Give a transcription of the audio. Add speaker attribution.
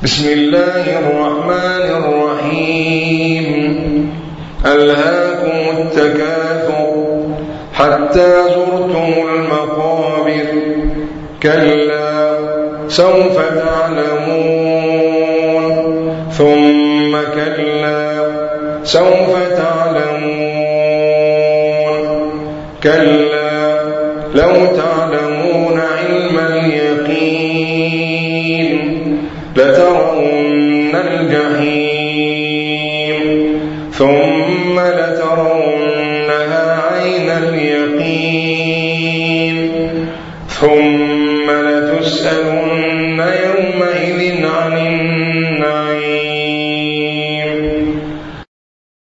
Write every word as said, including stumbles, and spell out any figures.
Speaker 1: بسم الله الرحمن الرحيم ألهاكم التكاثر حتى زرتم المقابر كلا سوف تعلمون ثم كلا سوف تعلمون كلا لو تعلمون علم اليقين لترون الجحيم ثم لترون